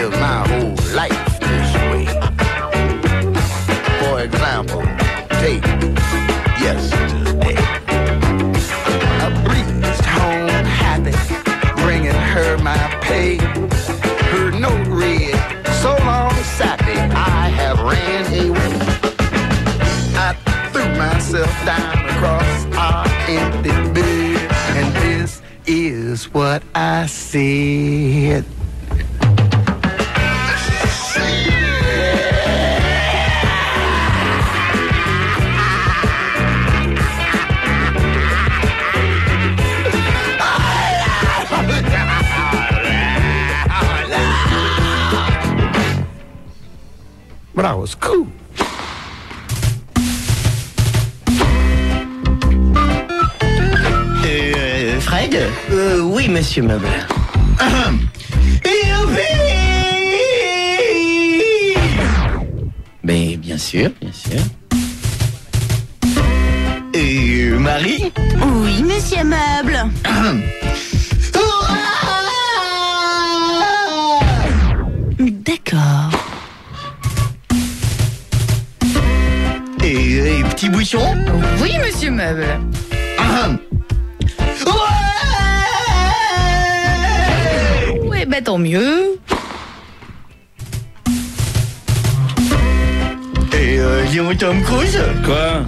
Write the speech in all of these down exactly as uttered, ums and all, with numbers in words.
live my whole life this way. For example, take yesterday. I breezed home happy, bringing her my pay. Her note read, so long sappy, I have ran away. I threw myself down across our empty bed, and this is what I said. But I was cool. Euh, Fred? Euh, oui, monsieur Meuble. Ah. Mais bien sûr, bien sûr. Euh, Marie? Oui, monsieur Meuble. Ah. D'accord. Et, et petit bouchon? Oui, monsieur Meuble. Ah. Ouais. Oui, bah tant mieux. Et euh, Léon Tom Cruise? Quoi?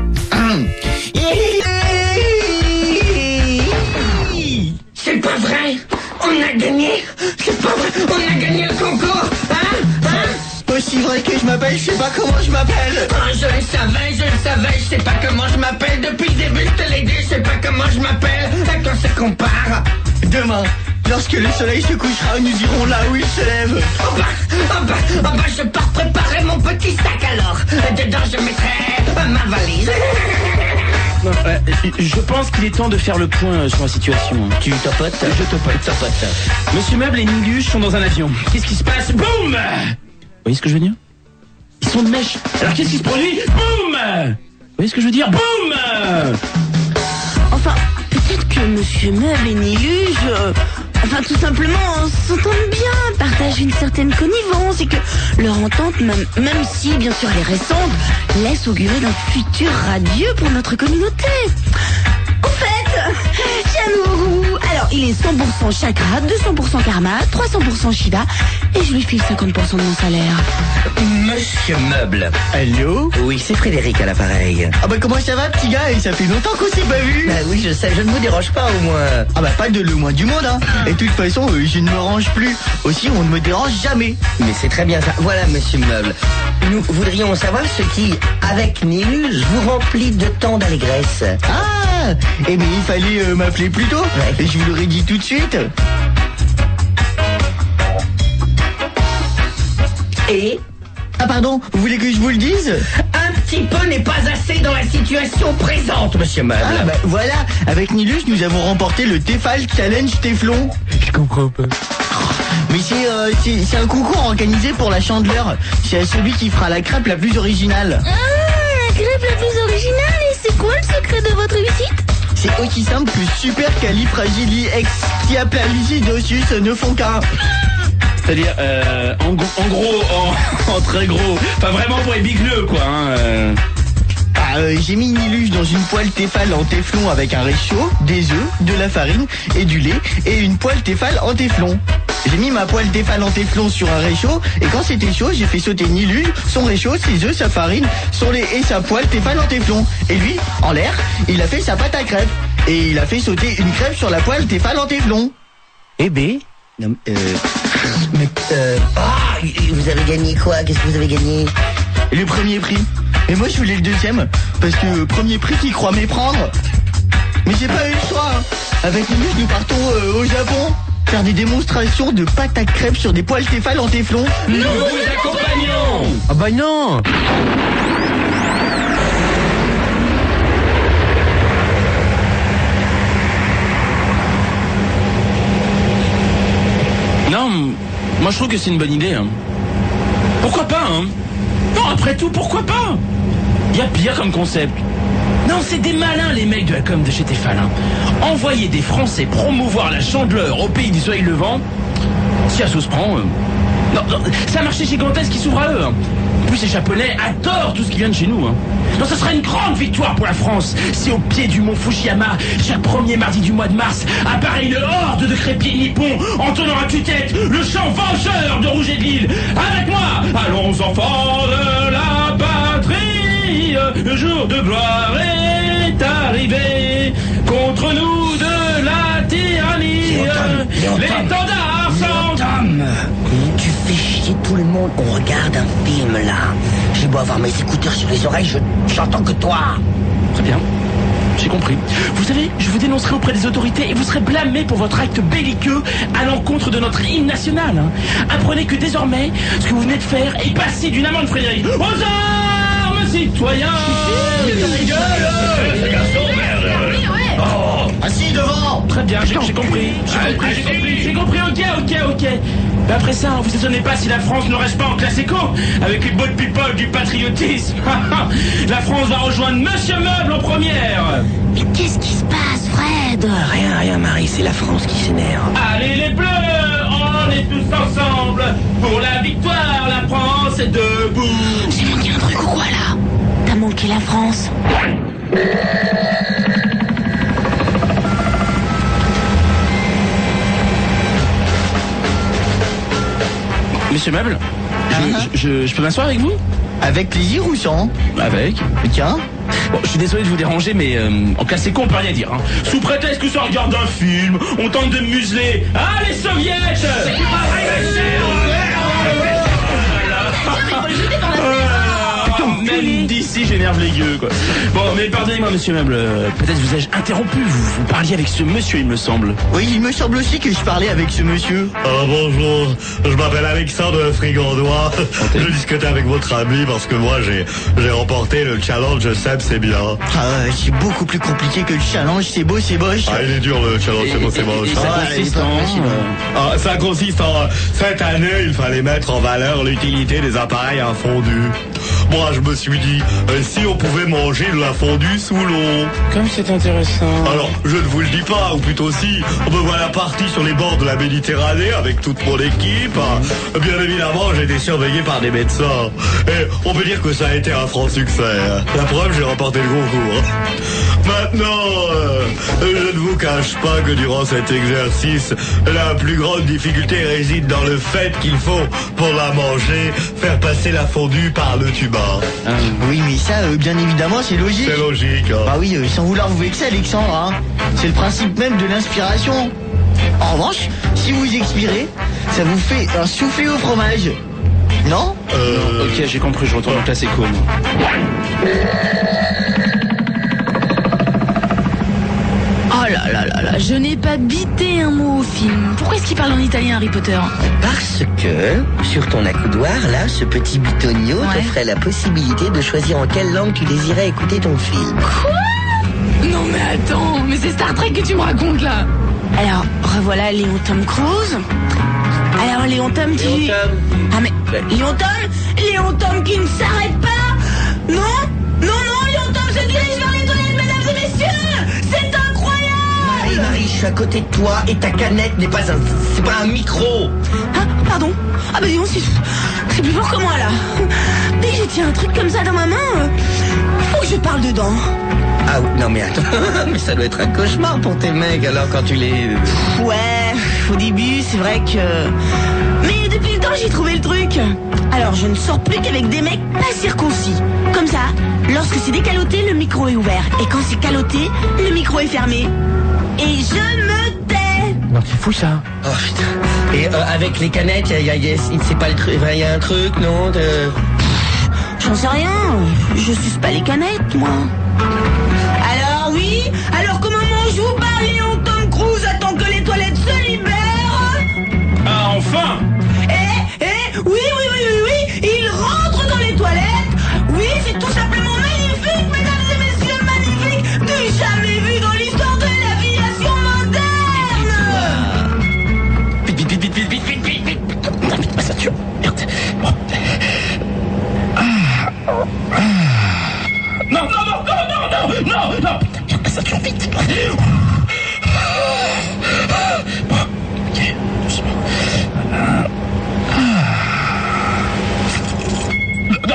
C'est pas vrai! On a gagné! C'est pas vrai! On a gagné le concours! Hein? Hein? Aussi vrai que je m'appelle, je sais pas comment je m'appelle! Oh, je le savais, je le savais, je sais pas comment je m'appelle. Depuis le début, je te l'ai dit, je sais pas comment je m'appelle. À quoi ça compare? Demain, lorsque le soleil se couchera, nous irons là où il se lève. Oh bah, oh bah, oh bah, je pars préparer mon petit sac alors. Dedans, je mettrai ma valise. Non, euh, je pense qu'il est temps de faire le point sur la situation. Tu tapotes? Je tapote, tapote. Monsieur Meuble et Niluche sont dans un avion. Qu'est-ce qui se passe? Boum! Vous voyez ce que je veux dire? Ils sont de mèche. Alors qu'est-ce qui se produit? Boum! Vous voyez ce que je veux dire? Boum! Enfin, peut-être que monsieur Meuble et Niluge, euh, enfin tout simplement, s'entendent bien, partagent une certaine connivence et que leur entente, même, même si bien sûr elle est récente, laisse augurer d'un futur radieux pour notre communauté. En fait, j'aime beaucoup. Alors, il est cent pour cent chakra, deux cents pour cent karma, trois cents pour cent Shiva, et je lui file cinquante pour cent de mon salaire. Monsieur Meuble. Allô? Oui, c'est Frédéric à l'appareil. Ah bah comment ça va, petit gars? Et ça fait longtemps qu'on s'est pas vu. Bah oui, je sais, je ne vous dérange pas au moins. Ah bah pas de le moins du monde, hein. Et de toute façon, euh, je ne me range plus. Aussi, on ne me dérange jamais. Mais c'est très bien ça. Voilà, monsieur Meuble. Nous voudrions savoir ce qui, avec Nilus, vous remplit de tant d'allégresse. Ah, eh bien il fallait euh, m'appeler plus tôt. Ouais. Et je vous l'aurais dit tout de suite. Et Ah pardon, vous voulez que je vous le dise? Un petit peu n'est pas assez dans la situation présente, monsieur Meuble. Ah bah voilà, avec Nilus, nous avons remporté le Tefal Challenge Teflon. Je comprends pas. Mais c'est euh, c'est c'est un concours organisé pour la Chandeleur. C'est à celui qui fera la crêpe la plus originale. Ah, la crêpe la plus originale, et c'est quoi le secret de votre réussite? C'est aussi simple que supercalifragilisticexpialidocious ne font qu'un. C'est-à-dire, euh, en, gros- en gros, en, en très gros, pas vraiment pour les bigleux, quoi. Hein, euh. Ah, euh, j'ai mis Nilus dans une poêle Tefal en téflon avec un réchaud, des œufs, de la farine et du lait, et une poêle Tefal en téflon. J'ai mis ma poêle Tefal en téflon sur un réchaud, et quand c'était chaud, j'ai fait sauter Nilus, son réchaud, ses œufs, sa farine, son lait et sa poêle Tefal en téflon. Et lui, en l'air, il a fait sa pâte à crêpes. Et il a fait sauter une crêpe sur la poêle Tefal en téflon. Eh ben, non, euh, mais, euh, ah, vous avez gagné quoi? Qu'est-ce que vous avez gagné? Le premier prix. Et moi, je voulais le deuxième, parce que euh, premier prix qui croit méprendre. Mais j'ai pas eu le choix, hein. Avec Nilus, nous partons euh, au Japon faire des démonstrations de pâte à crêpes sur des poêles Tefal en téflon. Nous vous accompagnons. Ah bah non. Non, moi je trouve que c'est une bonne idée. Hein. Pourquoi pas, hein? Non, après tout, pourquoi pas? Il y a pire comme concept. Non, c'est des malins, les mecs de la com de chez Tefal. Hein. Envoyer des Français promouvoir la Chandeleur au pays du soleil levant, si la sauce prend, euh, non, c'est un marché gigantesque qui s'ouvre à eux. Hein. En plus, les Japonais adorent tout ce qui vient de chez nous. Hein. Donc, ce sera une grande victoire pour la France si au pied du mont Fushiyama, chaque premier mardi du mois de mars, apparaît une horde de crépiers nippons en tenant à tue-tête le chant vengeur de Rouget de Lille. Avec moi, allons enfants de la patrie, le jour de gloire est arrivé. Contre nous de la tyrannie, l'étendard sont... Tom, tu fais chier tout le monde. On regarde un film, là. J'ai beau avoir mes écouteurs sur les oreilles, je j'entends que toi. Très bien. J'ai compris. Vous savez, je vous dénoncerai auprès des autorités et vous serez blâmé pour votre acte belliqueux à l'encontre de notre hymne national. Hein. Apprenez que désormais, ce que vous venez de faire est passé d'une amende Frédéric aux armes, citoyens. Oh, assis devant. Très bien, j'ai j'ai compris. J'ai compris, j'ai compris, j'ai compris, ok, ok, ok. Mais après ça, vous étonnez pas si la France ne reste pas en classe éco avec les bonnes people du patriotisme. La France va rejoindre Monsieur Meuble en première. Mais qu'est-ce qui se passe, Fred? Rien, rien, Marie, c'est la France qui s'énerve. Allez les bleus, on est tous ensemble. Pour la victoire, la France est debout. J'ai manqué un truc ou quoi, là? T'as manqué la France? Monsieur Meuble, je, je, je peux m'asseoir avec vous? Avec plaisir ou sans? Avec. Tiens. Bon, je suis désolé de vous déranger, mais euh, en classe éco, on peut rien dire. Hein. Sous prétexte que ça regarde un film, on tente de me museler. Ah, les soviets! C'est pas vrai, même d'ici, j'énerve les gueux, quoi. Bon, mais pardonnez-moi, monsieur Meuble, euh, peut-être vous ai-je interrompu, vous, vous parliez avec ce monsieur, il me semble. Oui, il me semble aussi que je parlais avec ce monsieur. Ah, bonjour, je m'appelle Alexandre Frigandois. Je discutais avec votre ami parce que moi j'ai j'ai remporté le challenge Seb c'est bien. Ah, ouais, c'est beaucoup plus compliqué que le challenge, c'est beau, c'est moche. Ah, il est dur le challenge, c'est beau, c'est moche. Et ça Ah, consiste elle est pas en... facile. Ah, ça consiste en... Cette année, il fallait mettre en valeur l'utilité des appareils à fondu. Moi, je me suis dit, euh, si on pouvait manger de la fondue sous l'eau. Comme c'est intéressant. Alors, je ne vous le dis pas, ou plutôt si, me voilà parti sur les bords de la Méditerranée avec toute mon équipe. Bien évidemment, j'ai été surveillé par des médecins. Et on peut dire que ça a été un franc succès. La preuve, j'ai remporté le concours. Maintenant, euh, je ne vous cache pas que durant cet exercice, la plus grande difficulté réside dans le fait qu'il faut, pour la manger, faire passer la fondue par le tuba. Ah. Oui, mais ça, euh, bien évidemment, c'est logique. C'est logique. Hein. Bah oui, euh, sans vouloir vous vexer, Alexandre, hein. C'est le principe même de l'inspiration. En revanche, si vous expirez, ça vous fait un soufflé au fromage. Non? Euh... Ok, j'ai compris, je retourne en classe éco. Oh là là là là, je n'ai pas bité un mot au film. Pourquoi est-ce qu'il parle en italien, Harry Potter? Parce que, sur ton accoudoir, là, ce petit bitonio Ouais. t'offrait la possibilité de choisir en quelle langue tu désirais écouter ton film. Quoi? Non mais attends, mais c'est Star Trek que tu me racontes là. Alors, revoilà Léon Tom Cruise. Alors Léon Tom, tu... Léon Tom. Ah mais... Léon Tom Léon Tom qui ne s'arrête pas. Non Non, non, Léon Tom se dirige vers les toilettes, mesdames et messieurs. C'est incroyable. Marie, Marie, je suis à côté de toi et ta canette n'est pas un... C'est pas un micro. Ah, pardon. Ah bah dis donc, c'est... C'est plus fort que moi là. Dès que je tiens un truc comme ça dans ma main, euh, faut que je parle dedans. Ah non mais attends, mais ça doit être un cauchemar pour tes mecs alors quand tu les... Ouais, au début, c'est vrai que... Mais depuis le temps, j'ai trouvé le truc. Alors, je ne sors plus qu'avec des mecs pas circoncis. Comme ça, lorsque c'est décaloté, le micro est ouvert. Et quand c'est caloté, le micro est fermé. Et je me tais. Non, c'est fou ça. Oh putain. Et euh, avec les canettes, y a, y a, y a, c'est pas le truc, il y a un truc, non de... J'en sais rien. Je suce pas les canettes, moi. Alors oui, alors comment je vous parle, Léon Tom Cruise attend que les toilettes se libèrent. Ah, enfin. Eh, eh, oui, oui, oui, oui, oui, il rentre dans les toilettes. Oui, c'est tout simplement magnifique, mesdames et messieurs, magnifique, du jamais vu dans l'histoire de l'aviation moderne. Vite, vite, vite, vite, vite, vite, vite, vite, vite. Vite, ma ceinture. Merde. Bon. Ah. Ah. Non, non, non, non, non, non, non, non. Putain, ma ceinture, vite. Bon, ok, doucement. Voilà.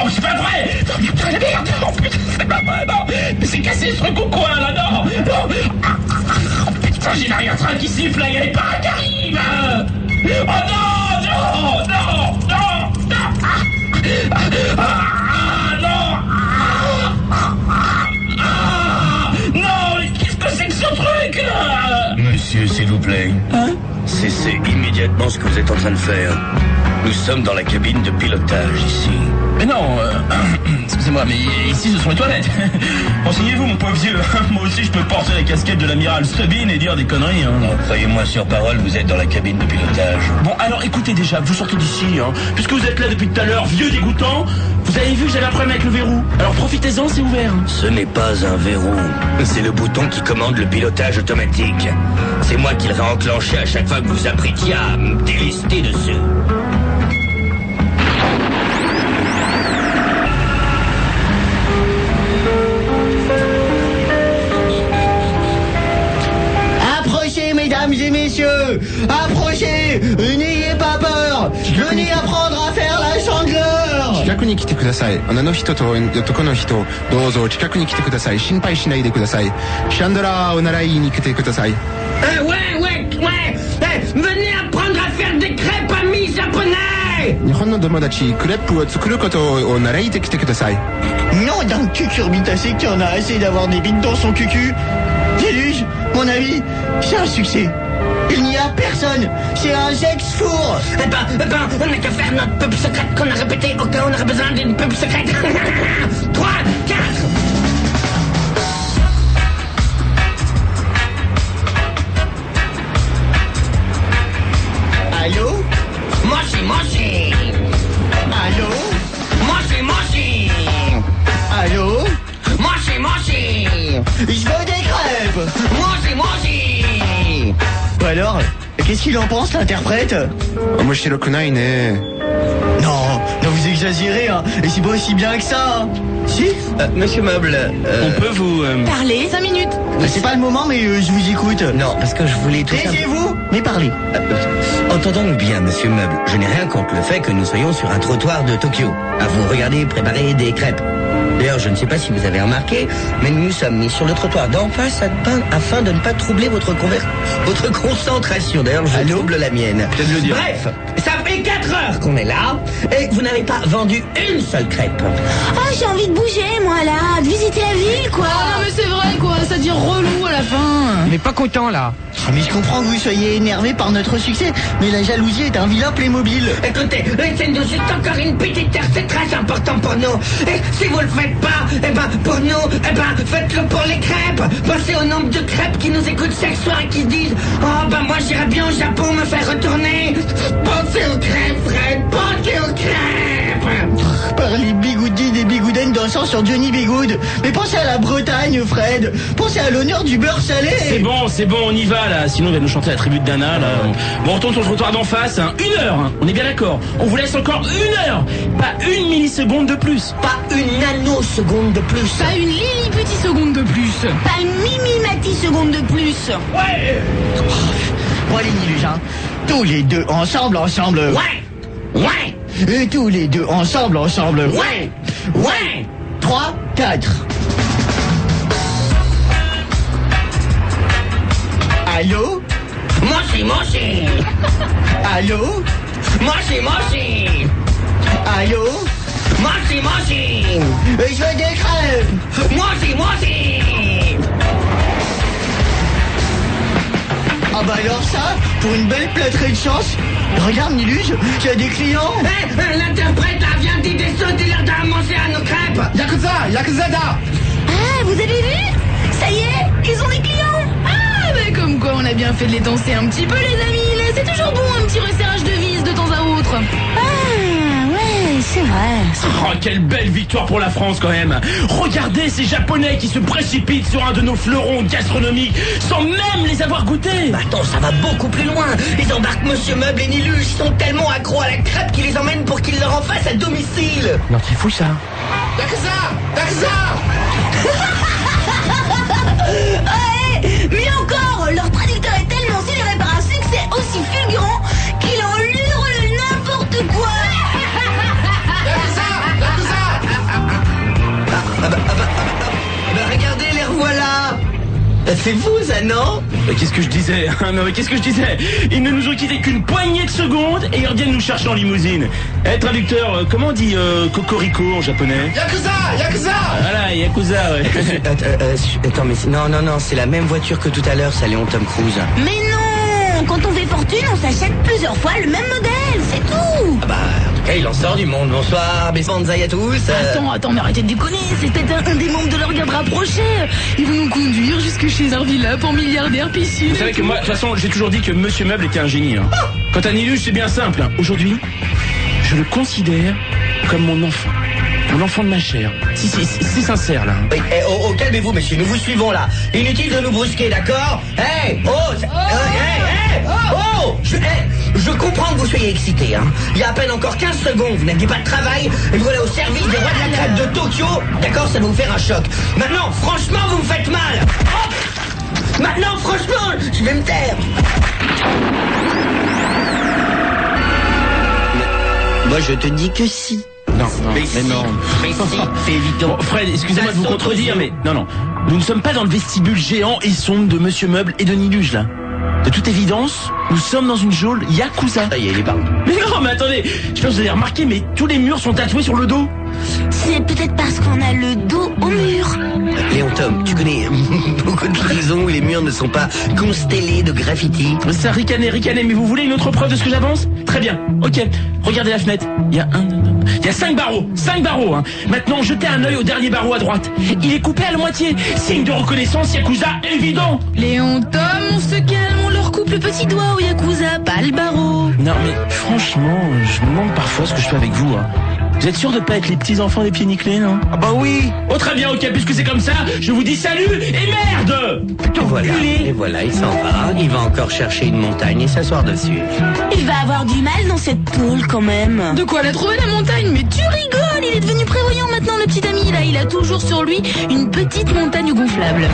non, c'est pas vrai. Non, putain, la merde. Oh, putain, c'est pas vrai, non. Mais c'est cassé ce truc au coin, là, non. Non. Ah, ah, ah, putain, j'ai l'arrière-train qui siffle, là, il y a les parents qui arrivent. Oh non, non, non, non, non. Ah, ah, ah, non. Ah, ah, ah, non, mais qu'est-ce que c'est que ce truc, là? Monsieur, s'il vous plaît. Hein? Cessez immédiatement ce que vous êtes en train de faire. Nous sommes dans la cabine de pilotage ici. Mais non, euh, excusez-moi, mais ici ce sont les toilettes. Renseignez-vous, mon pauvre vieux. Moi aussi je peux porter la casquette de l'amiral Stubbin et dire des conneries. Hein. Non, croyez-moi sur parole, vous êtes dans la cabine de pilotage. Bon, alors écoutez déjà, vous sortez d'ici, hein. Puisque vous êtes là depuis tout à l'heure, vieux dégoûtant, vous avez vu que j'avais un problème avec le verrou. Alors profitez-en, c'est ouvert. Ce n'est pas un verrou, c'est le bouton qui commande le pilotage automatique. C'est moi qui le réenclenchais à chaque fois que vous apprêtiez à me délester dessus. Mesdames et messieurs, approchez, n'ayez pas peur, venez apprendre à faire la chandeleur. 近くに来てください。女の人と男の人、どうぞ近くに来てください。心配しないでください。シャンドラーを習いに来てください。 Euh, ouais, ouais, ouais. Eh, venez apprendre à faire des crêpes, amis japonais. 日本の友達、クレープを作ることを習いてきてください。 Non, d'un cucurbitacé qui en a assez d'avoir des bites dans son cucu. Déluge, mon avis, c'est un succès. Il n'y a personne, c'est un sex-four. Eh ben, eh ben, on n'a qu'à faire notre pub secrète qu'on a répété au cas où on aurait besoin d'une pub secrète. trois, quatre. Allô? Moshi, moshi. Allô? Moshi, moshi. Allô? Moshi, moshi. Je veux des crêpes. Moshi, moshi. Alors, qu'est-ce qu'il en pense, l'interprète? 面白くないね。 Non, non, vous exagérez, hein. Et c'est pas aussi bien que ça, hein. Si? Euh, monsieur Meuble, euh... On peut vous... Euh... Parlez, cinq minutes. C'est pas le moment, mais euh, je vous écoute. Non, parce que je voulais tout ça... Taisez-vous, mais parlez. Euh, Entendons-nous bien, monsieur Meuble. Je n'ai rien contre le fait que nous soyons sur un trottoir de Tokyo. À vous regarder préparer des crêpes. D'ailleurs, je ne sais pas si vous avez remarqué, mais nous nous sommes mis sur le trottoir d'en face afin de ne pas troubler votre, conver... votre concentration. D'ailleurs, je Allô? trouble la mienne. Le dire. Bref, ça fait quatre heures qu'on est là et vous n'avez pas vendu une seule crêpe. Ah, j'ai envie de bouger, moi, là, de visiter la ville, quoi. Ah non mais c'est vrai quoi, ça dit relou à la fin. Mais pas content là. Mais je comprends que vous soyez énervé par notre succès, mais la jalousie est un vilain Playmobil. Écoutez, laissez-nous juste encore une petite heure, c'est très important pour nous. Et si vous le faites pas, eh ben, pour nous, eh ben, faites-le pour les crêpes. Pensez au nombre de crêpes qui nous écoutent chaque soir et qui se disent, oh, ben, moi, j'irais bien au Japon me faire retourner. Pensez aux crêpes, Fred, pensez aux crêpes. Par les bigoudis des bigoudaines dansant sur Johnny Bigoud. Mais pensez à la Bretagne, Fred. Pensez à l'honneur du beurre salé. C'est bon, c'est bon, on y va là, sinon il va nous chanter la tribu de Dana là. Bon, on retourne sur le trottoir d'en face, hein. Une heure, hein. On est bien d'accord. On vous laisse encore une heure, pas une milliseconde de plus. Pas une nanoseconde de plus. Pas une lili petit seconde de plus. Pas une mimimati seconde de plus. Ouais. Bon, allez, Niluge, hein. Tous les deux ensemble, ensemble. Ouais, ouais, Et tous les deux ensemble, ensemble. ouais, ouais. Trois, quatre. Allô? Moshi, moshi. Allô? Moshi, moshi. Allô? Moshi, moshi. Euh, Je veux des crêpes. Moshi, moshi. Ah bah alors ça, pour une belle plâtrée de chance. Regarde, Niluge, tu as des clients. Eh, euh, l'interprète là vient de dire des dis-leur de manger à nos crêpes. Yakuza, Yakuzada. Ah, vous avez vu? Ça y est, ils ont des clients. Ah bah comme quoi on a bien fait de les danser un petit peu les amis. Là, c'est toujours bon un petit resserrage de vis de temps à autre. Ah, ouais, c'est vrai. Oh, quelle belle victoire pour la France quand même. Regardez ces Japonais qui se précipitent sur un de nos fleurons gastronomiques sans même les avoir goûtés. Bah attends, ça va beaucoup plus loin. Ils embarquent Monsieur Meuble et Niluge. Ils sont tellement accros à la crêpe qu'ils les emmènent pour qu'ils leur en fassent à domicile. Non, c'est fou ça. Yakuza, Yakuza. Ouais, mais encore, leur traducteur est tellement célébré par un succès aussi fulgurant qu'il en hurle n'importe quoi. Yakuza, Yakuza. C'est vous, ça, non? Mais qu'est-ce que je disais hein, mais qu'est-ce que je disais? Ils ne nous ont quitté qu'une poignée de secondes et ils reviennent nous chercher en limousine. Eh, traducteur, euh, comment on dit euh, cocorico en japonais? Yakuza, Yakuza. Voilà, Yakuza, ouais. Attends, euh, attends, mais c'est- non, non, non, c'est la même voiture que tout à l'heure, ça, Léon Tom Cruise. Mais non! Quand on fait fortune, on s'achète plusieurs fois le même modèle, c'est tout! Ah bah, en tout cas, il en sort du monde. Bonsoir, Bessanzaï à tous. euh. Attends, attends, mais arrêtez de déconner, c'est peut-être un, un des membres de leur garde rapprochée. Ils vont nous conduire jusque chez un villa pour milliardaire piscine. Vous savez que moi, de toute façon, j'ai toujours dit que Monsieur Meuble était un génie. Hein. Quant à Niluche, c'est bien simple. Hein. Aujourd'hui, je le considère comme mon enfant. Mon enfant de ma chair. Si, si, si, c'est sincère, là. Oui, eh, oh, oh, calmez-vous, monsieur, nous vous suivons là. Inutile de nous brusquer, d'accord? Hey, oh, ça- euh, hey, hey, oh, je, hey, je comprends que vous soyez excité, hein. Il y a à peine encore quinze secondes, vous n'aviez pas de travail, et vous voilà au service des rois de la crêpe de Tokyo, d'accord? Ça va vous faire un choc. Maintenant, franchement, vous me faites mal. Oh, maintenant, franchement, je vais me taire. Moi, je te dis que si. Non, non, Mais mais, si, non. mais si, c'est évident. Bon, Fred, excusez-moi de vous contredire, mais non, non. Nous ne sommes pas dans le vestibule géant et sombre de Monsieur Meuble et de Niluge, là. De toute évidence, nous sommes dans une geôle Yakuza. Ça y est, il est parti. Mais non, mais attendez, je pense que vous avez remarqué, mais tous les murs sont tatoués sur le dos. C'est peut-être parce qu'on a le dos au mur. Léon Tom, tu connais beaucoup de prisons où les murs ne sont pas constellés de graffiti. Ça ricanait, ricanait, mais vous voulez une autre preuve de ce que j'avance? Très bien, ok. Regardez la fenêtre. Il y a un, deux, deux. Il y a cinq barreaux, cinq barreaux, hein. Maintenant, jetez un œil au dernier barreau à droite. Il est coupé à la moitié. Signe de reconnaissance, Yakuza, évident. Léon Tom, on se calme, on leur coupe le petit doigt au Yakuza, pas le barreau. Non, mais franchement, je me demande parfois ce que je fais avec vous, hein. Vous êtes sûr de pas être les petits enfants des pieds nickelés, non? Ah bah oui. Oh, très bien, ok, puisque c'est comme ça, je vous dis salut et merde! Et voilà, et voilà, il s'en va. Il va encore chercher une montagne et s'asseoir dessus. Il va avoir du mal dans cette tôle quand même. De quoi elle a trouvé la montagne? Mais tu rigoles, il est devenu prévoyant maintenant le petit ami là, il a toujours sur lui une petite montagne gonflable.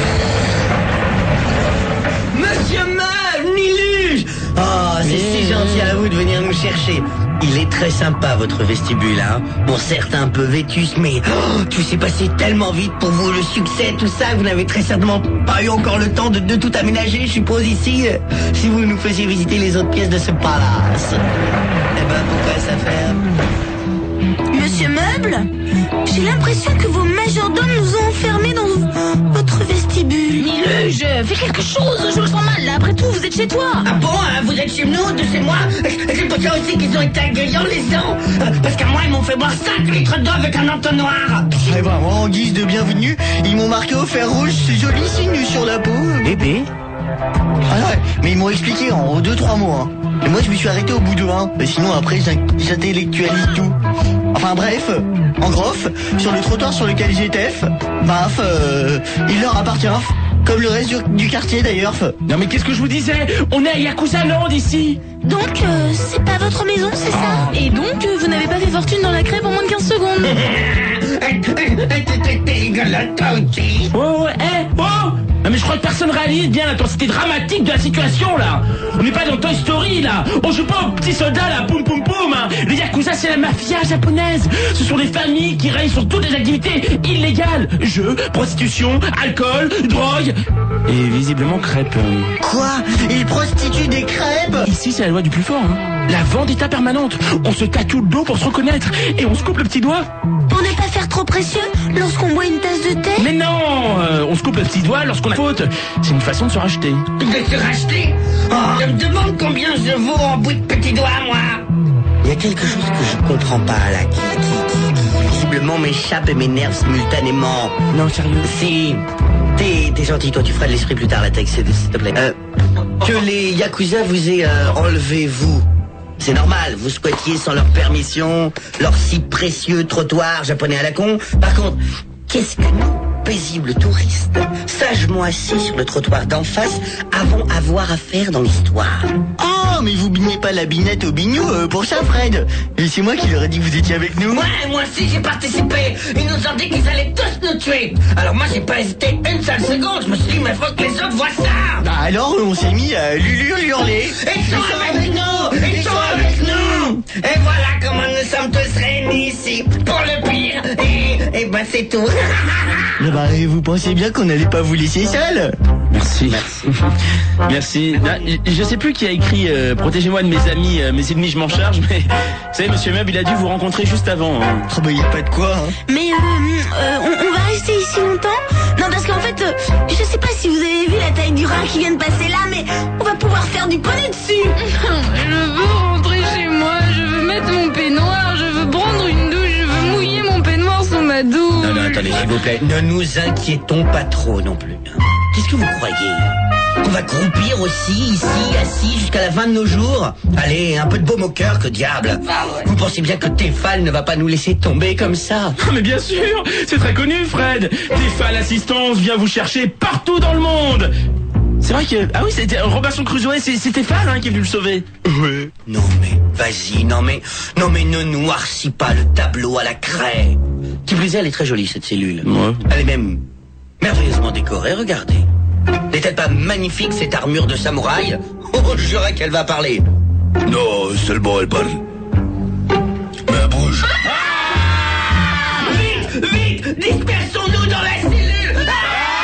Monsieur Meuble, Niluge. Oh, c'est si gentil à vous de venir nous chercher. Il est très sympa votre vestibule, hein. Bon, certes un peu vétuste, mais oh, tout s'est passé tellement vite pour vous, le succès, tout ça. Vous n'avez très certainement pas eu encore le temps de, de tout aménager, je suppose, ici. euh, Si vous nous faisiez visiter les autres pièces de ce palace. Eh ben, pourquoi ça fait? Monsieur Meuble, j'ai l'impression que vos majordomes nous ont enfermés dans votre vestibule. Niluge, fais quelque chose, je me sens mal là, après tout, vous êtes chez toi. Ah bon, hein, vous êtes chez nous, de chez moi? C'est pour ça aussi qu'ils ont été accueillants, les gens. Euh, Parce qu'à moi, ils m'ont fait boire cinq litres d'eau avec un entonnoir. Et vraiment, en guise de bienvenue, ils m'ont marqué au fer rouge ce joli signe sur la peau. Bébé? Ah ouais, mais ils m'ont expliqué en deux, trois mots, hein. Et moi, je me suis arrêté au bout de un. Mais sinon, après, j'in- j'intellectualise tout. Enfin bref, en groff, sur le trottoir sur lequel j'étais, baf, euh, il leur appartient. Comme le reste du, du quartier d'ailleurs. Non, mais qu'est-ce que je vous disais? On est à Yakuza Land ici. Donc, euh, c'est pas votre maison, c'est ça? Et donc, euh, vous n'avez pas fait fortune dans la crêpe en moins de quinze secondes. T'es rigolote, toi aussi. Oh, ouais, eh, oh! Non, mais je crois que personne réalise bien l'intensité dramatique de la situation, là. On n'est pas dans Toy Story, là. On joue pas aux petits soldats, là, poum poum poum, hein. Les Yakuza, c'est la mafia japonaise. Ce sont des familles qui règnent sur toutes les activités illégales. Jeux, prostitution, alcool, drogue. Et visiblement crêpes. euh. Quoi? Ils prostituent des crêpes? Ici, c'est la loi du plus fort, hein. La vendetta permanente. On se tatoue le dos pour se reconnaître. Et on se coupe le petit doigt. Pour ne pas faire trop précieux lorsqu'on boit une tasse de thé? Mais non, euh, on se coupe le petit doigt lorsqu'on a faute. C'est une façon de se racheter. De se racheter. Oh, je me demande combien je vaux en bout de petits doigts, moi. Il y a quelque chose que je comprends pas là, qui, qui, qui, qui visiblement m'échappe et m'énerve simultanément. Non, sérieux. Si, t'es, t'es gentil, toi tu feras de l'esprit plus tard la texte, s'il te plaît. Euh, que les Yakuza vous aient euh, enlevé, vous. C'est normal, vous squattiez sans leur permission, leur si précieux trottoir japonais à la con. Par contre, qu'est-ce que nous, paisibles touristes, sagement assis sur le trottoir d'en face, avons à voir à faire dans l'histoire? Oh, mais vous bignez pas la binette au bignou euh, pour ça, Fred. Et c'est moi qui leur ai dit que vous étiez avec nous. Ouais, moi aussi j'ai participé. Ils nous ont dit qu'ils allaient tous nous tuer. Alors moi j'ai pas hésité une seule seconde. Je me suis dit, mais faut que les autres voient ça. Bah alors, on s'est mis à lulure hurler. Ils sont avec nous. Ils sont avec nous. Et voilà comment nous sommes tous réunis ici. Pour le pire et Et ben c'est tout. Eh bah, vous pensez bien qu'on n'allait pas vous laisser seul? Merci. Merci. Merci. Là, je sais plus qui a écrit euh, protégez-moi de mes amis, euh, mes ennemis, je m'en charge, mais vous savez, monsieur Meuble, il a dû vous rencontrer juste avant. Hein. Oh bah, y a pas de quoi, hein. Mais euh, euh, on, on va rester ici longtemps? Non, parce qu'en fait, euh, je sais pas si vous avez vu la taille du rat qui vient de passer là, mais on va pouvoir faire du poney dessus. Je veux rentrer chez moi, je veux mettre mon peignoir, je veux prendre une douche, je veux mouiller mon peignoir sous ma douche. Non, non, attendez, s'il vous plaît, ne nous inquiétons pas trop non plus. Qu'est-ce que vous croyez? On va croupir aussi, ici, assis, jusqu'à la fin de nos jours? Allez, un peu de baume au cœur, que diable. Vous pensez bien que Tefal ne va pas nous laisser tomber comme ça? Ah, mais bien sûr, c'est très connu, Fred. Tefal Assistance vient vous chercher partout dans le monde. C'est vrai que... Ah oui, c'était Robinson Crusoe, c'est Tefal hein, qui est venu le sauver. Ouais. Non mais, vas-y, non mais, non mais ne noircis pas le tableau à la craie. Qui plus est, elle est très jolie cette cellule. Ouais. Elle est même merveilleusement décorée, regardez. N'est-elle pas magnifique cette armure de samouraï? Oh, je jurais qu'elle va parler. Non, seulement elle parle. Mais elle bouge. Ah, vite, vite, dispersons-nous dans la cellule. Ah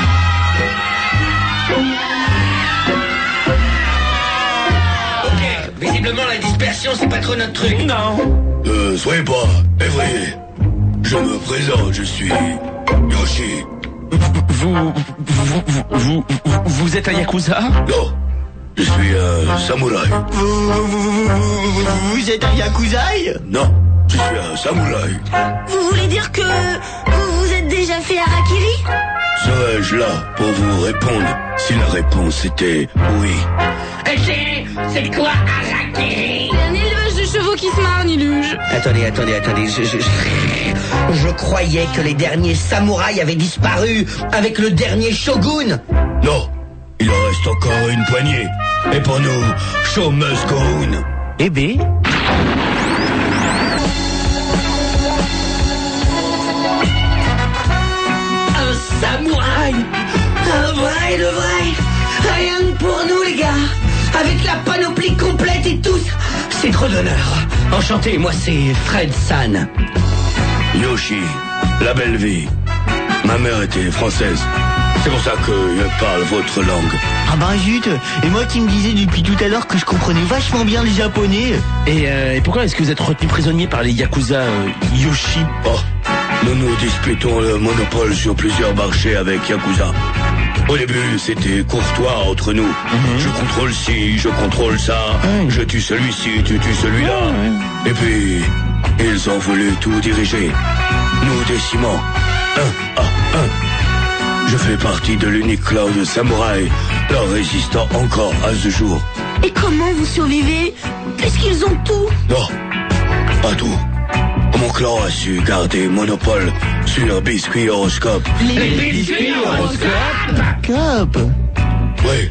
ok, visiblement la dispersion c'est pas trop notre truc. Non. Euh, soyez pas effrayés. Je me présente, je suis Yoshi. Vous, vous, vous, vous, vous, vous êtes un Yakuza? Non, je suis un samouraï. Vous, vous, vous, vous, vous êtes un Yakuzaï? Non, je suis un samouraï. Vous voulez dire que vous vous êtes déjà fait harakiri? Serais-je là pour vous répondre si la réponse était oui? C'est, c'est quoi harakiri? Un élevage de chevaux qui se marre, Niluge. Attendez, attendez, attendez, je, je, je, je croyais que les derniers samouraïs avaient disparu avec le dernier shogun. Non, il en reste encore une poignée. Et pour nous, show must go on. Eh ben... Un samouraï, un vrai, le vrai, rien que pour nous les gars, avec la panoplie complète et tous, c'est trop d'honneur. Enchanté, moi c'est Fred San. Yoshi, la belle vie. Ma mère était française. C'est pour ça que je parle votre langue. Ah bah zut. Et moi qui me disais depuis tout à l'heure que je comprenais vachement bien le japonais. Et, euh, et pourquoi est-ce que vous êtes retenu prisonnier par les Yakuza euh, Yoshi? Oh, nous nous disputons le monopole sur plusieurs marchés avec Yakuza. Au début, c'était courtois entre nous. Mm-hmm. Je contrôle ci, je contrôle ça. Mm. Je tue celui-ci, tu tues celui-là. Mm. Et puis, ils ont voulu tout diriger. Nous décimons. Un à un. Je fais partie de l'unique clan de samouraï, leur résistant encore à ce jour. Et comment vous survivez? Puisqu'ils ont tout. Non, pas tout. Mon clan a su garder monopole sur biscuits horoscope. Les biscuits horoscope? Cop. Oui,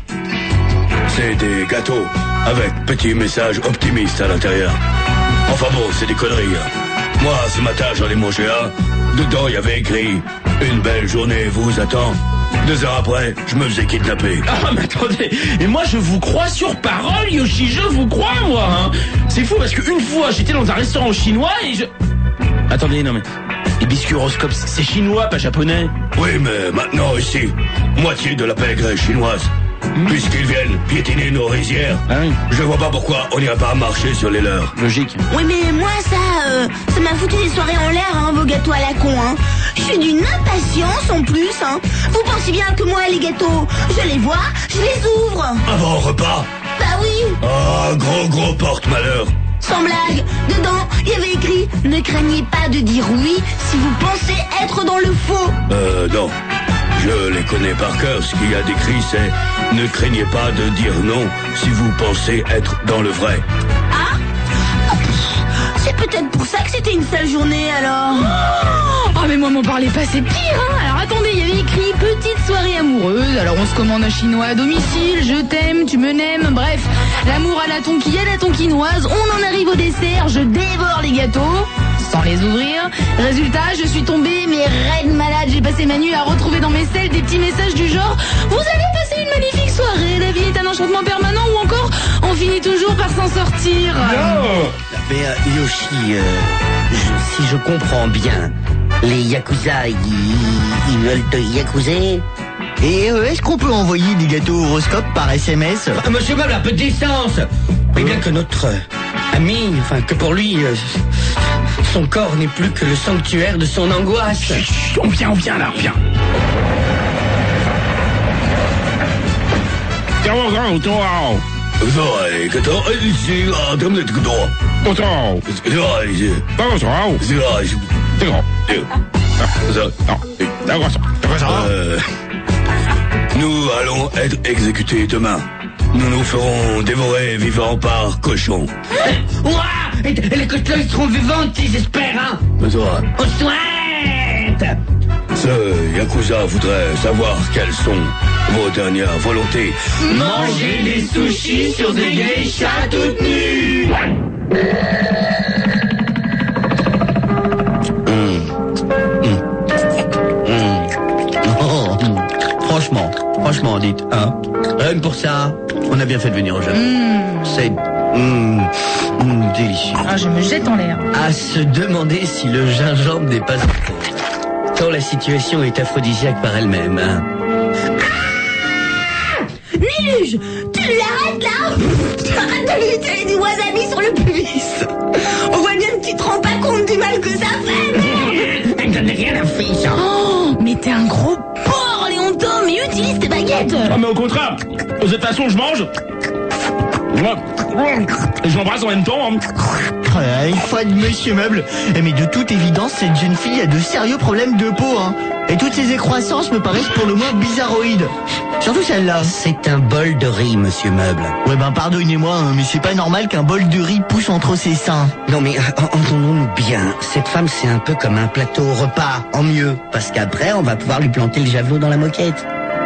c'est des gâteaux avec petits messages optimistes à l'intérieur. Enfin bon, c'est des conneries. Moi, ce matin, j'en ai mangé un. Dedans, il y avait écrit « Une belle journée vous attend ». Deux heures après, je me faisais kidnapper. Ah mais attendez, et moi je vous crois sur parole, Yoshi, je vous crois moi hein. C'est fou parce qu'une fois j'étais dans un restaurant chinois et je... Attendez, non mais... Les biscuits horoscopes, c'est chinois, pas japonais. Oui, mais maintenant ici, moitié de la pègre est chinoise. Mmh. Puisqu'ils viennent piétiner nos rizières, ah oui. Je vois pas pourquoi on n'irait pas marcher sur les leurs. Logique. Oui mais moi ça, euh, ça m'a foutu des soirées en l'air hein, vos gâteaux à la con hein. Je suis d'une impatience en plus hein. Vous pensez bien que moi les gâteaux, je les vois, je les ouvre. Avant repas? Bah oui. Ah, gros gros porte-malheur. Sans blague, dedans, il y avait écrit « Ne craignez pas de dire oui si vous pensez être dans le faux ». Euh, non. Je les connais par cœur. Ce qu'il y a décrit, c'est « Ne craignez pas de dire non si vous pensez être dans le vrai ». Ah, oh, c'est peut-être pour ça que c'était une sale journée, alors. Oh, mais moi, m'en parlez pas, c'est pire, hein. Alors, attendez, il y avait écrit « Petite soirée amoureuse ». Alors, on se commande un chinois à domicile, je t'aime, tu me n'aimes, bref. L'amour à la tonquille, à la tonquinoise, on en arrive au dessert, je dévore les gâteaux, sans les ouvrir. Résultat, je suis tombée, mais raide malade, j'ai passé ma nuit à retrouver dans mes selles des petits messages du genre « Vous allez passer une magnifique soirée, la vie est un enchantement permanent » ou encore « On finit toujours par s'en sortir ». Mais euh, Yoshi, euh, je, si je comprends bien, Les Yakuza, ils, ils veulent te yakuzer? Et euh, est-ce qu'on peut envoyer des gâteaux horoscopes par S M S? Ah, monsieur Meuble, un peu de décence. Mais bien que notre euh, ami, enfin que pour lui, euh, son corps n'est plus que le sanctuaire de son angoisse. Chut, on vient, on vient là, on vient. Euh, nous allons être exécutés demain. Nous nous ferons dévorer vivants par cochons. Ouah, et, et les cochons, ils seront vivants, j'espère, hein. Mais toi, On souhaite. ce Yakuza voudrait savoir quelles sont vos dernières volontés. Manger des sushis sur des geishas toutes nues. Oh, franchement, franchement, dites, hein. Rien que pour ça, on a bien fait de venir au Japon. Mmh. C'est mmh, mmh, délicieux. Ah, je me jette en l'air. À se demander si le gingembre n'est pas tant la situation est aphrodisiaque par elle-même, hein. Niluge, tu l'arrêtes là. Arrête de lui jeter du wasabi sur le pubis. On voit bien que tu te rends pas compte du mal que ça fait. Elle donne rien à fiche. Oh, mais t'es un gros porc, Léonto, mais utilise tes baguettes. Ah, mais au contraire, de toute façon, je mange. Moi, et je l'embrasse en même temps. Hein. Oh là, une fois de Monsieur Meuble. Eh, mais de toute évidence, cette jeune fille a de sérieux problèmes de peau, hein. Et toutes ces excroissances me paraissent pour le moins bizarroïdes. Surtout celle-là. C'est un bol de riz, monsieur Meuble. Ouais, ben pardonnez-moi, hein, mais c'est pas normal qu'un bol de riz pousse entre ses seins. Non mais euh, entendons-nous bien, cette femme c'est un peu comme un plateau au repas, en mieux, parce qu'après on va pouvoir lui planter le javelot dans la moquette.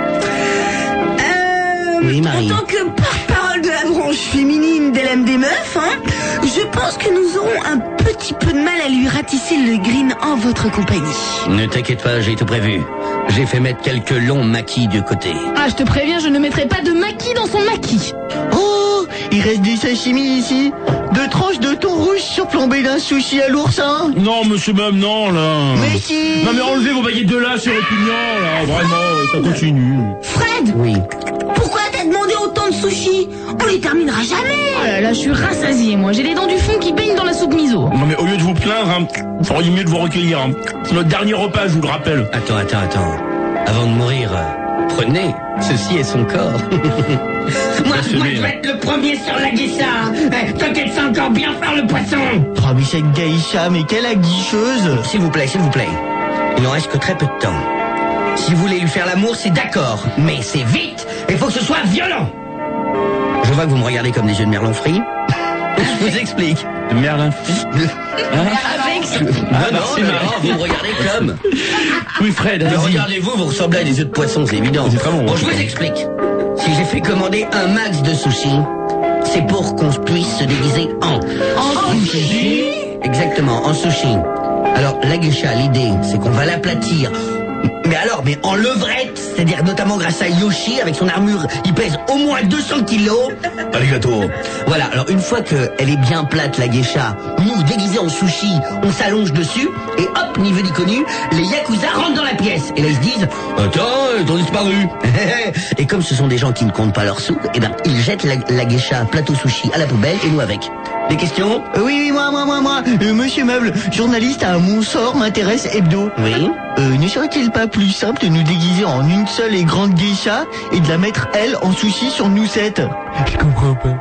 Euh, Oui, Marie. En tant que porte-parole de la branche féminine d'L M des meufs, hein, je pense que nous aurons un petit peu de mal à lui ratisser le green en votre compagnie. Ne t'inquiète pas, j'ai tout prévu. J'ai fait mettre quelques longs maquis de côté. Ah, je te préviens, je ne mettrai pas de maquis dans son maquis. Oh, il reste des sashimi ici. Deux tranches de thon rouge surplombées d'un sushi à l'oursin. Non, monsieur Meuble, non, là. Mais si. Non, mais enlevez vos baguettes de là, c'est répugnant, là. Vraiment, ça continue. Fred, Oui. pourquoi t'as demandé autant de sushis? On les terminera jamais. Oh là là, je suis rassasié, moi. J'ai les dents du fond qui baignent dans la soupe miso. Non, mais au lieu de vous plaindre, hein, vous feriez mieux de vous recueillir. Hein. C'est notre dernier repas, je vous le rappelle. Attends, attends, attends. Avant de mourir, euh, prenez, ceci est son corps. Moi, c'est moi bien. je vais être le premier sur la guissa. Eh, T'inquiète, c'est encore bien faire le poisson. Oh, mais cette geisha, mais quelle aguicheuse. S'il vous plaît, s'il vous plaît. Il n'en reste que très peu de temps. Si vous voulez lui faire l'amour, c'est d'accord. Mais c'est vite. Il faut que ce soit violent. Je vois que vous me regardez comme des yeux de merlan frit. Je vous explique. De Merlin frit. Avec... Ah, non, merci, non, Marie. vous me regardez comme... Oui, Fred, Mais allez-y. regardez-vous, vous ressemblez à des œufs de poisson, c'est évident. C'est très bon, Bon, hein. je vous explique. Si j'ai fait commander un max de sushis, c'est pour qu'on puisse se déguiser en... En sushi? Exactement, en sushi. Alors, la geisha, l'idée, c'est qu'on va l'aplatir. Mais alors, mais en levrette, c'est-à-dire notamment grâce à Yoshi, avec son armure, il pèse au moins deux cents kilos. Arigato. Voilà, alors une fois qu'elle est bien plate, la geisha, nous, déguisés en sushi, on s'allonge dessus, et hop, niveau d'inconnu, les yakuza rentrent dans la pièce. Et là, ils se disent, attends, ils ont disparu. Et comme ce sont des gens qui ne comptent pas leurs sous, eh ben, ils jettent la, la geisha plateau sushi à la poubelle, et nous avec. Des questions? Euh, oui, oui, moi, moi, moi, moi. Euh, Monsieur Meuble, journaliste à Mon Sort m'intéresse hebdo. Oui. Euh, ne serait-il pas plus simple de nous déguiser en une seule et grande geisha et de la mettre, elle, en sushi sur nous sept? Je comprends pas.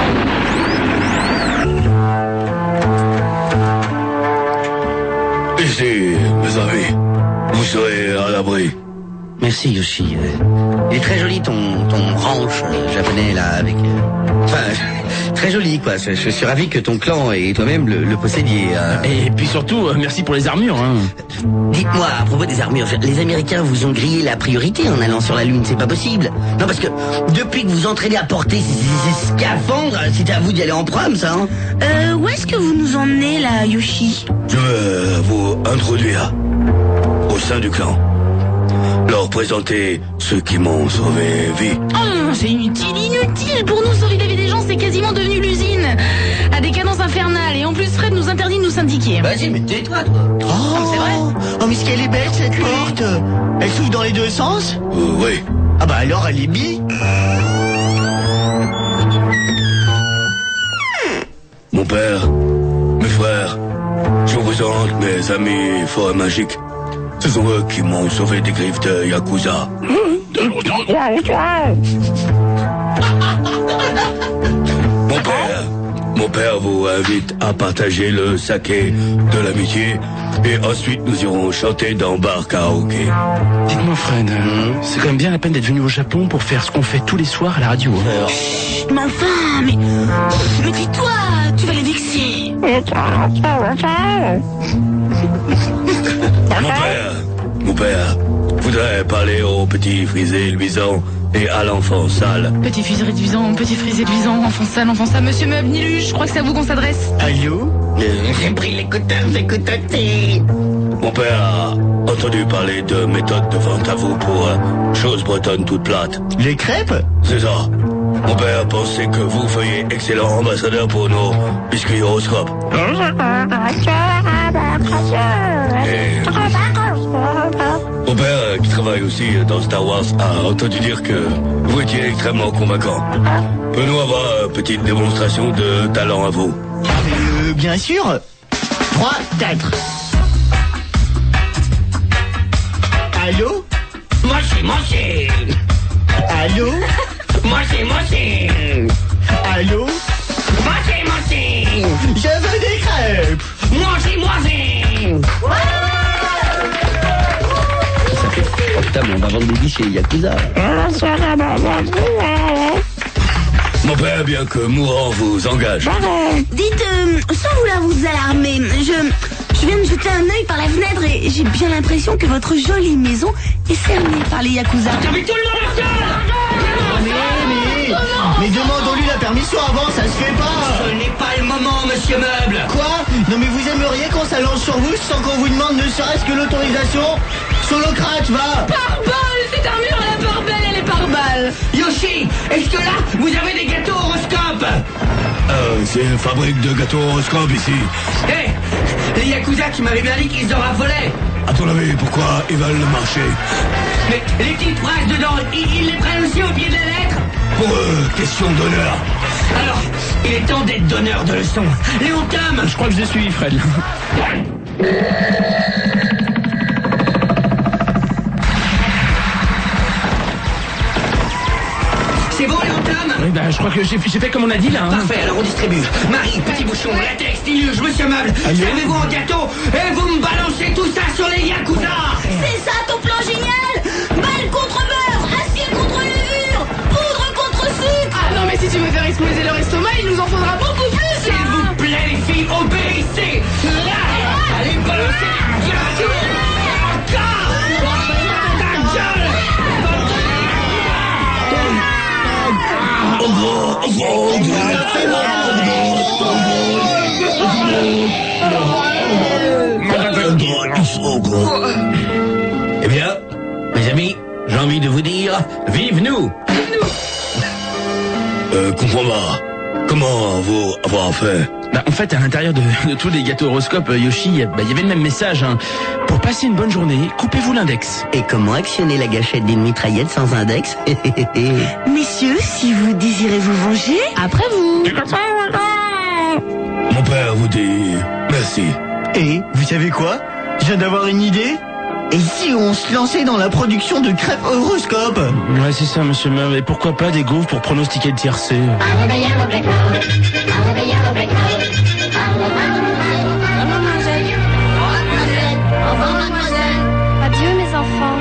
Ici, mes amis, vous serez à l'abri. Merci Yoshi. Euh, Il est très joli ton, ton ranch euh, japonais là avec... euh, Enfin, très joli quoi. Je, je suis ravi que ton clan et toi-même le, le possédiez. hein. Et puis surtout, euh, merci pour les armures. Hein. Dites-moi à propos des armures, les Américains vous ont grillé la priorité en allant sur la Lune, c'est pas possible. Non parce que depuis que vous entraînez à porter ces, ces- ces scaphandres, c'était à vous d'y aller en prom ça. Hein. Euh, où est-ce que vous nous emmenez là, Yoshi? Je vais vous introduire au sein du clan. Leur présenter ceux qui m'ont sauvé vie. Oh non, non, c'est inutile, inutile. Pour nous, sauver la vie des gens, c'est quasiment devenu l'usine. à des cadences infernales. Et en plus, Fred nous interdit de nous syndiquer. Vas-y, mais tais-toi, toi. Oh, c'est vrai. Oh, mais ce qu'elle est belle, cette porte. Elle s'ouvre dans les deux sens? Euh, oui. Ah bah alors, elle est bi. Mon père, mes frères, je vous présente mes amis forêts magiques. Ce sont eux qui m'ont sauvé des griffes de Yakuza. Mon père, mon père vous invite à partager le saké de l'amitié et ensuite nous irons chanter dans bar karaoké. Dites-moi, Fred, euh, c'est quand même bien la peine d'être venu au Japon pour faire ce qu'on fait tous les soirs à la radio. Hein. Chut, mais enfin, mais... Mais tais-toi, tu vas les vexer. Mon père, mon père voudrait parler au petit frisé luisant et à l'enfant sale. Petit frisé réduisant, petit frisé réduisant, enfant sale, enfant sale, monsieur Meuble Niluche, je crois que c'est à vous qu'on s'adresse. Allô? J'ai pris l'écouteur, j'écoutais. Mon père a entendu parler de méthodes de vente à vous pour euh, choses bretonnes toutes plates. Les crêpes? C'est ça. Mon père pensait que vous feriez excellent ambassadeur pour nos biscuits horoscopes. Et... Mon père, euh, qui travaille aussi dans Star Wars, a entendu dire que vous étiez extrêmement convaincant. Peut-nous avoir une petite démonstration de talent à vous? Euh, bien sûr. Trois, quatre. Allô? Moi c'est, moi c'est. Allô? Moi c'est, moi c'est. Allô? Moi c'est, moi c'est. Je veux des crêpes. Moi c'est, moi c'est. Oh putain, mais on va vendre des billes chez Yakuza. Mon père, bien que mourant, vous engage. Dites, euh, sans vouloir vous alarmer, je, je viens de jeter un œil par la fenêtre et j'ai bien l'impression que votre jolie maison est cernée par les Yakuza. Mais tout le monde Mais, mais, mais demandons-lui la permission avant, ça se fait pas. Ce n'est pas le moment, monsieur Meuble. Quoi? Non mais vous aimeriez qu'on s'allonge sur vous sans qu'on vous demande ne serait-ce que l'autorisation? Solocrate, va! Pare-balles, c'est un mur à la pare-belle, elle est pare-balles. Yoshi, est-ce que là, vous avez des gâteaux horoscopes? Euh, c'est une fabrique de gâteaux horoscopes ici. Hé, les Yakuza qui m'avaient bien dit qu'ils en rafolaient. À ton avis, pourquoi ils veulent le marché? Mais les petites phrases dedans, ils, ils les prennent aussi au pied de la lettre? Pour eux, question d'honneur. Alors, il est temps d'être donneur de leçons. Léon Tom, Je crois que je les suis, Fred. c'est bon Léon Tom? Oui, bah, je crois que j'ai j'ai fait comme on a dit, là. Hein. Parfait, alors on distribue. Marie, petit bouchon, latex, Tiluge, monsieur Meuble, servez-vous en gâteau et vous me balancez tout ça sur les Yakuza. C'est ça ton plan génial? Balle contre beurre, acier contre levure, poudre contre sucre. Ah non, mais si tu veux faire exploser leur estomac, il nous en faudra beaucoup plus, S'il là. vous plaît les filles, obéissez. Là, allez balancer les gâteaux. Encore. Ta gueule. Eh bien, mes amis, j'ai envie de vous dire, vive nous. Euh, comprends pas. Comment vous avoir fait? Bah, en fait, à l'intérieur de, de tous les gâteaux horoscopes, euh, Yoshi, il bah, y avait le même message. Hein. Pour passer une bonne journée, coupez-vous l'index. Et comment actionner la gâchette d'une mitraillette sans index? Messieurs, si vous désirez vous venger, Après vous. Mon père vous dit merci. Et, vous savez quoi? Je viens d'avoir une idée. Et si on se lançait dans la production de crêpes horoscopes? Ouais, c'est ça, monsieur Meuble. Et pourquoi pas des gaufres pour pronostiquer le tiercé? Adieu mes enfants.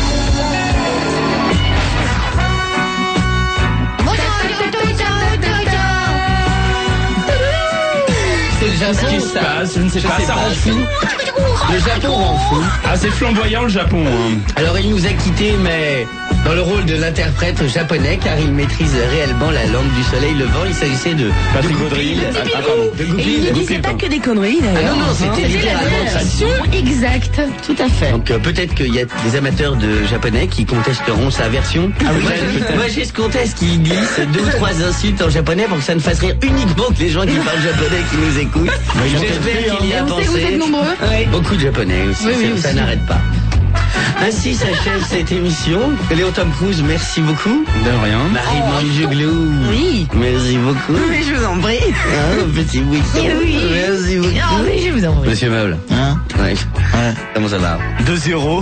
C'est le Japon, Qu'est-ce qui se ça. passe? Je ne sais Je pas, sais ça pas, rend c'est- fou. Le Japon rend fou. Ah, c'est flamboyant, le Japon. Hein. Alors il nous a quittés, mais dans le rôle de l'interprète japonais, car il maîtrise réellement la langue du soleil levant. Il s'agissait de Patrick de Baudril. Goupil. Ah, ah, pardon. De Et Goupil. il ne disait pas que des conneries Ah d'ailleurs. non, non, c'était C'était la littéralement ça. version exacte. Tout à fait. Donc euh, peut-être qu'il y a des amateurs de japonais qui contesteront sa version. Ah oui, moi, peut-être. moi, j'ai ce conteste qui glisse deux ou trois insultes en japonais pour que ça ne fasse rire uniquement que les gens qui parlent japonais qui nous écoutent. J'espère qu'il y a Et on sait que pensé. vous êtes nombreux. Oui, beaucoup de japonais aussi, Oui, oui, ça, ça aussi. n'arrête pas. Ainsi s'achève cette émission. Léon Tom Cruise, merci beaucoup. De rien. Marie Manjuglou, Oui. merci beaucoup. Mais je vous en prie. Hein, petit Wixon, Oui. merci beaucoup. Oh, oui, je vous en prie. Monsieur Meuble, Hein ouais. Comment ça va? deux zéro.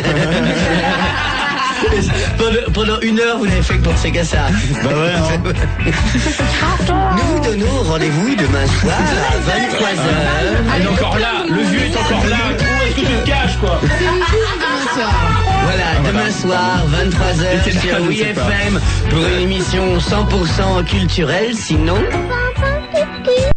pendant, pendant une heure, vous n'avez fait que penser qu'à ça. Bah ouais, hein. Nous vous donnons rendez-vous demain soir à vingt-trois heures. Elle est encore là. Le vieux est encore là. Où est-ce que tu te caches, quoi? C'est une couche demain soir. Voilà, demain soir, vingt-trois heures Et quelle sur heure, je W sais F M pour une émission cent pour cent culturelle. Sinon,